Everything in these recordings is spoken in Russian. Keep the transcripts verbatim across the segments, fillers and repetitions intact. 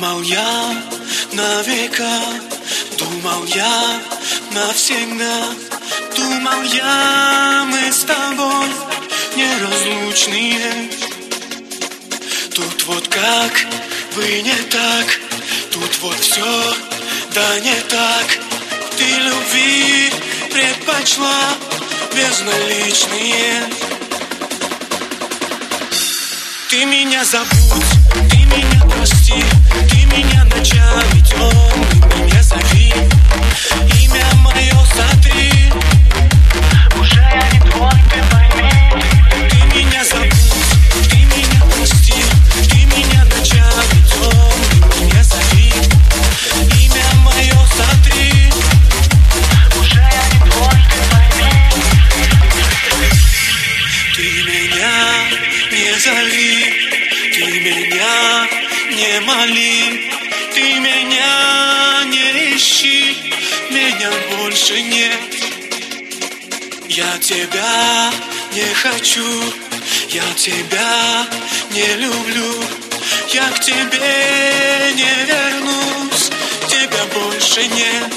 Думал я на века, думал я навсегда, думал я, мы с тобой неразлучные. Тут вот как бы не так, тут вот все, да не так. Ты любви предпочла безналичные. Ты меня забудь, ты меня прости, ты меня ночами темными не зови. Имя мое сотри, уже я не твой, ты пойми. Ты меня забудь, ты меня прости, ты меня ночами темными не зови. Имя мое сотри, уже я не твой, ты пойми. Ты меня не зови, ты меня не моли, ты меня не ищи, меня больше нет. Я тебя не хочу, я тебя не люблю, я к тебе не вернусь, тебя больше нет.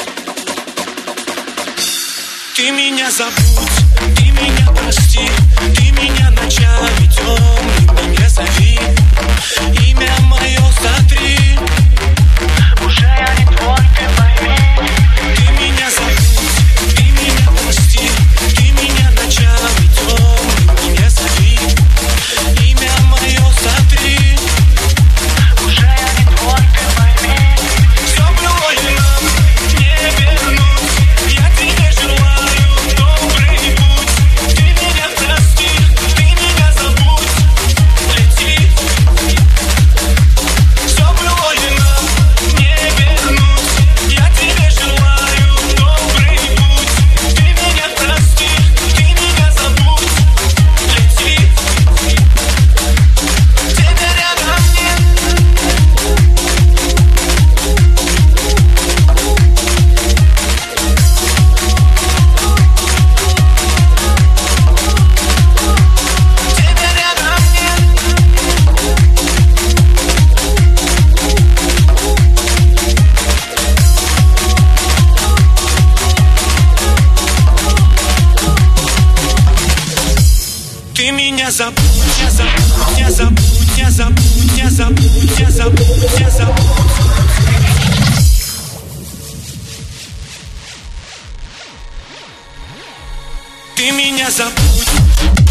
Ты меня забудь, ты меня прости, ты меня ночами темными не зови. Имя мое сотри, уже я не твой, ты пойми. Ты меня забудь, ты меня прости, ты меня ночами темными не зови. Имя мое сотри, уже я не твой, ты пойми. Все было ли нам не вернуть, я тебе желаю добрый путь. Ты меня прости, ты меня забудь, лети. Все было ли нам не вернуть, я тебе желаю добрый путь. Ты меня прости, ты меня забудь, лети. Тебя рядом нет. Тебя рядом нет. Ты меня забудь, я забудь, я забудь, я забудь, я забудь, я забудь, я забудь. Ты меня забудь.